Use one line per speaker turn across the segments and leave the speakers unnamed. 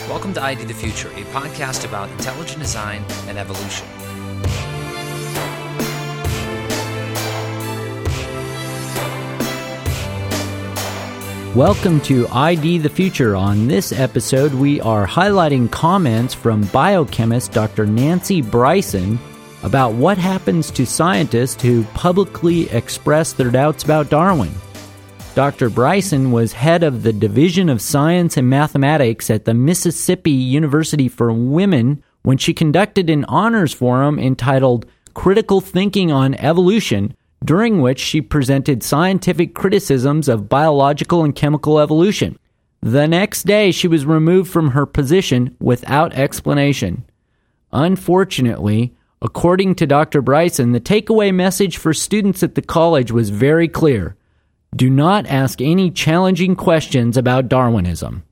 Welcome to ID the Future, a podcast about intelligent design and evolution.
Welcome to ID the Future. On this episode, we are highlighting comments from biochemist Dr. Nancy Bryson about what happens to scientists who publicly express their doubts about Darwin. Dr. Bryson was head of the Division of Science and Mathematics at the Mississippi University for Women when she conducted an honors forum entitled Critical Thinking on Evolution, during which she presented scientific criticisms of biological and chemical evolution. The next day, she was removed from her position without explanation. Unfortunately, according to Dr. Bryson, the takeaway message for students at the college was very clear. Do not ask any challenging questions about Darwinism.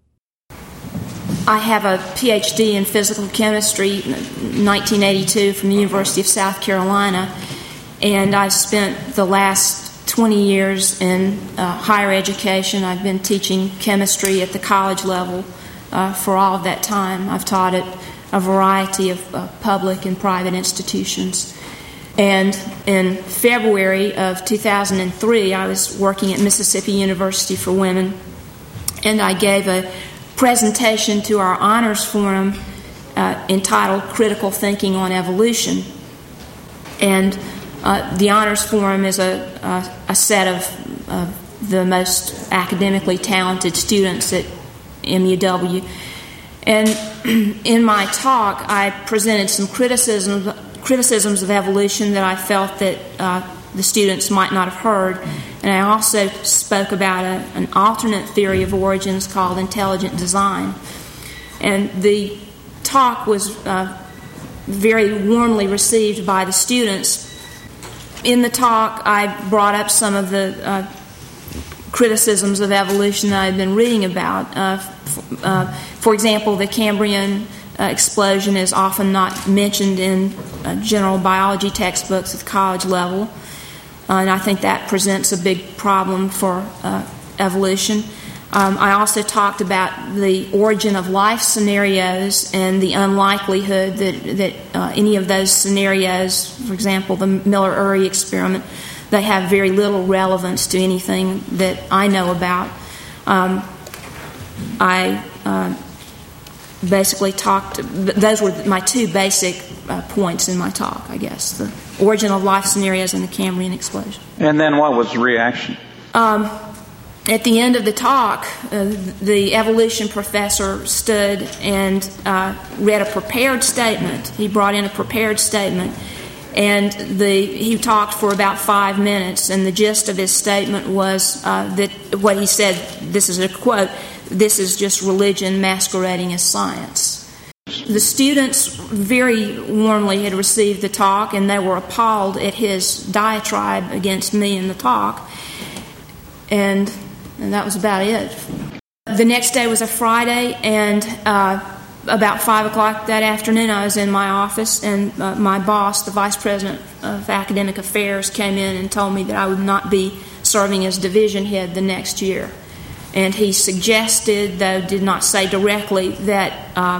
I have a PhD in physical chemistry, 1982, from the University of South Carolina, and I've spent the last 20 years in higher education. I've been teaching chemistry at the college level for all of that time. I've taught at a variety of public and private institutions. And in February of 2003, I was working at Mississippi University for Women, and I gave a presentation to our honors forum entitled Critical Thinking on Evolution. And the honors forum is a set of the most academically talented students at MUW. And in my talk, I presented some criticisms of evolution that I felt that the students might not have heard. And I also spoke about an alternate theory of origins called intelligent design. And the talk was very warmly received by the students. In the talk, I brought up some of the criticisms of evolution that I've been reading about. For example, the Cambrian explosion is often not mentioned in general biology textbooks at the college level, and I think that presents a big problem for evolution. I also talked about the origin of life scenarios and the unlikelihood that any of those scenarios, for example, the Miller-Urey experiment, they have very little relevance to anything that I know about. I basically those were my two basic points in my talk, I guess, the origin of life scenarios and the Cambrian explosion.
And then what was the reaction?
At the end of the talk, the evolution professor stood and read a prepared statement. He brought in a prepared statement, and he talked for about 5 minutes, and the gist of his statement was that what he said, this is a quote, "This is just religion masquerading as science." The students very warmly had received the talk, and they were appalled at his diatribe against me in the talk, and that was about it. The next day was a Friday, and about 5 o'clock that afternoon, I was in my office, and my boss, the vice president of academic affairs, came in and told me that I would not be serving as division head the next year. And he suggested, though did not say directly, that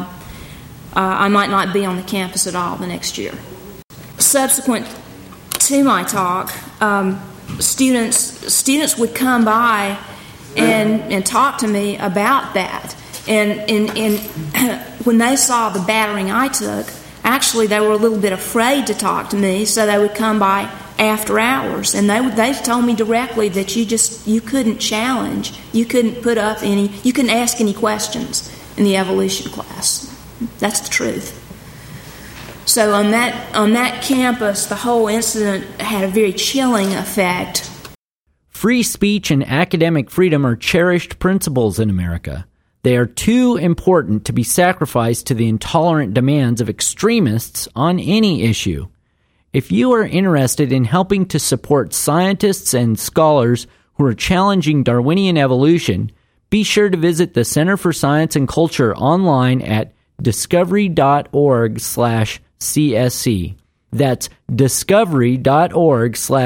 I might not be on the campus at all the next year. Subsequent to my talk, students would come by and talk to me about that. And when they saw the battering I took, actually they were a little bit afraid to talk to me, so they would come by after hours, and they told me directly that you couldn't challenge, you couldn't you couldn't ask any questions in the evolution class. That's the truth. So on that campus, the whole incident had a very chilling effect.
Free speech and academic freedom are cherished principles in America. They are too important to be sacrificed to the intolerant demands of extremists on any issue. If you are interested in helping to support scientists and scholars who are challenging Darwinian evolution, be sure to visit the Center for Science and Culture online at discovery.org/CSC. That's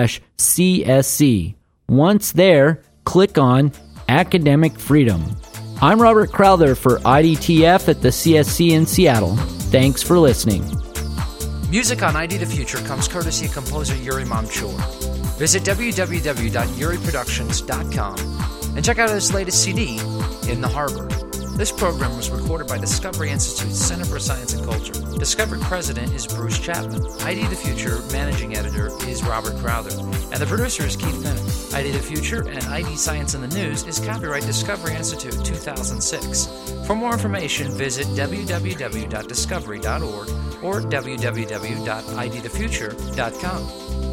discovery.org/CSC. Once there, click on Academic Freedom. I'm Robert Crowther for IDTF at the CSC in Seattle. Thanks for listening.
Music on ID the Future comes courtesy of composer Yuri Mamchur. Visit www.yuriproductions.com and check out his latest CD, In the Harbor. This program was recorded by Discovery Institute's Center for Science and Culture. Discovery President is Bruce Chapman. ID the Future Managing Editor is Robert Crowther. And the producer is Keith Bennett. ID the Future and ID Science in the News is copyright Discovery Institute 2006. For more information, visit www.discovery.org or www.idthefuture.com.